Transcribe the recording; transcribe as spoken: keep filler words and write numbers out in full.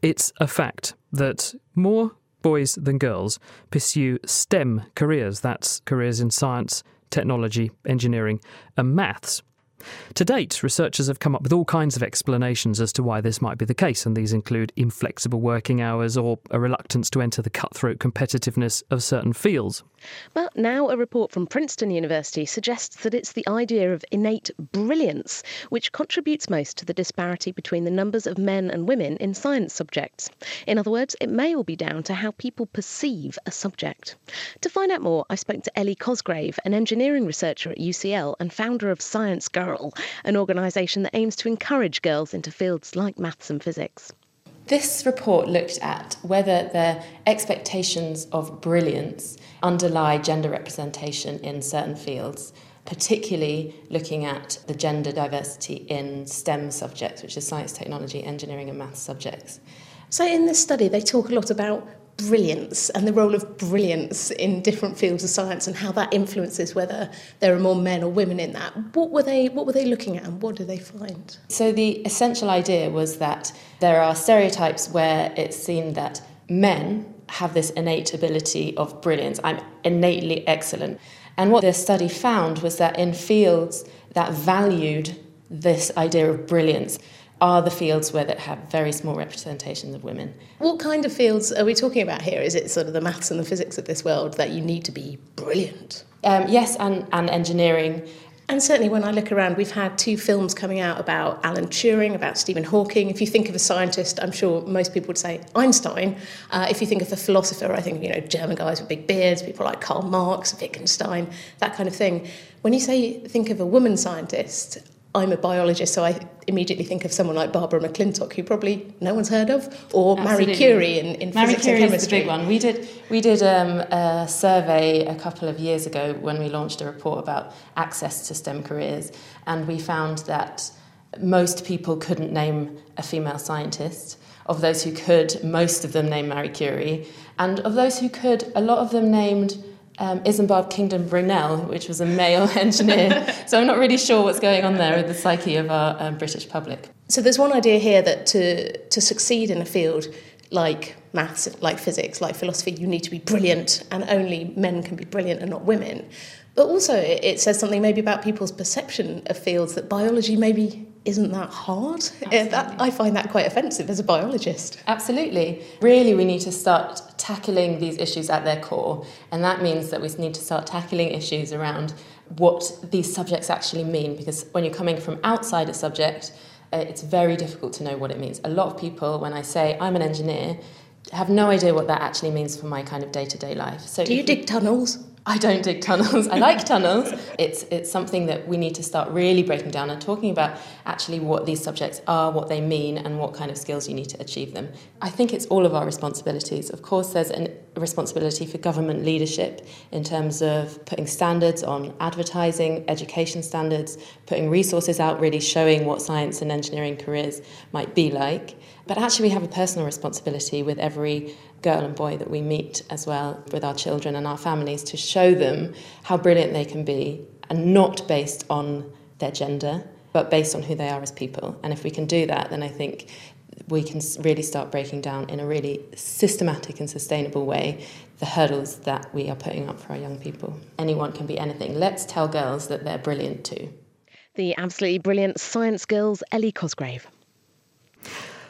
It's a fact that more boys than girls pursue STEM careers. That's careers in science, technology, engineering and maths. To date, researchers have come up with all kinds of explanations as to why this might be the case, and these include inflexible working hours or a reluctance to enter the cutthroat competitiveness of certain fields. But now a report from Princeton University suggests that it's the idea of innate brilliance which contributes most to the disparity between the numbers of men and women in science subjects. In other words, it may all be down to how people perceive a subject. To find out more, I spoke to Ellie Cosgrave, an engineering researcher at U C L and founder of Science Girl, an organisation that aims to encourage girls into fields like maths and physics. This report looked at whether the expectations of brilliance underlie gender representation in certain fields, particularly looking at the gender diversity in STEM subjects, which is science, technology, engineering and maths subjects. So in this study, they talk a lot about brilliance and the role of brilliance in different fields of science and how that influences whether there are more men or women in that. What were they what were they looking at and what did they find? So the essential idea was that there are stereotypes where it's seen that men have this innate ability of brilliance. I'm innately excellent. And what the study found was that in fields that valued this idea of brilliance are the fields where that have very small representations of women. What kind of fields are we talking about here? Is it sort of the maths and the physics of this world that you need to be brilliant? Um, yes, and, and engineering. And certainly when I look around, we've had two films coming out about Alan Turing, about Stephen Hawking. If you think of a scientist, I'm sure most people would say Einstein. Uh, if you think of a philosopher, I think, you know, German guys with big beards, people like Karl Marx, Wittgenstein, that kind of thing. When you say think of a woman scientist, I'm a biologist, so I immediately think of someone like Barbara McClintock, who probably no one's heard of, or Absolutely. Marie Curie in, in Marie physics Curie and chemistry. is the big one. We did we did um, a survey a couple of years ago when we launched a report about access to STEM careers, and we found that most people couldn't name a female scientist. Of those who could, most of them named Marie Curie, and of those who could, a lot of them named Um, Isambard Kingdom Brunel, which was a male engineer. So I'm not really sure what's going on there with the psyche of our um, British public. So there's one idea here that to to succeed in a field like maths, like physics, like philosophy, you need to be brilliant, and only men can be brilliant and not women. But also it, it says something maybe about people's perception of fields, that biology maybe isn't that hard. That, I find that quite offensive as a biologist. Absolutely. Really, we need to start tackling these issues at their core, and that means that we need to start tackling issues around what these subjects actually mean, because when you're coming from outside a subject, uh, it's very difficult to know what it means. A lot of people, when I say I'm an engineer, have no idea what that actually means for my kind of day-to-day life. So do you dig tunnels? I don't dig tunnels. I like tunnels. It's it's something that we need to start really breaking down and talking about actually what these subjects are, what they mean, and what kind of skills you need to achieve them. I think it's all of our responsibilities. Of course, there's an, a responsibility for government leadership in terms of putting standards on advertising, education standards, putting resources out, really showing what science and engineering careers might be like. But actually we have a personal responsibility with every girl and boy that we meet as well, with our children and our families, to show them how brilliant they can be, and not based on their gender, but based on who they are as people. And if we can do that, then I think we can really start breaking down in a really systematic and sustainable way the hurdles that we are putting up for our young people. Anyone can be anything. Let's tell girls that they're brilliant too. The absolutely brilliant Science Girl's Ellie Cosgrave.